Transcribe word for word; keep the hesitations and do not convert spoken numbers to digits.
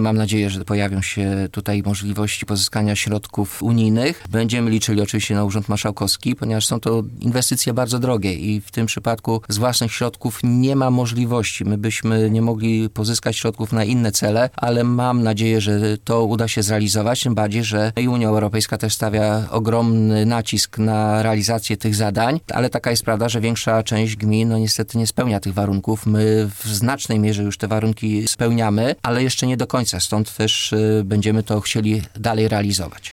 Mam nadzieję, że pojawią się tutaj możliwości pozyskania środków unijnych. Będziemy liczyli oczywiście na Urząd Marszałkowski, ponieważ są to inwestycje bardzo drogie i w tym przypadku z własnych środków nie ma możliwości. My byśmy nie mogli pozyskać środków na inne cele, ale mam nadzieję, że to uda się zrealizować, tym bardziej, że i Unia Europejska też stawia ogromny nacisk na realizację tych zadań, ale taka jest prawda, że większa część gmin no niestety nie spełnia tych warunków. My w znacznej mierze już te warunki spełniamy, ale jeszcze nie do końca, stąd też y, będziemy to chcieli dalej realizować.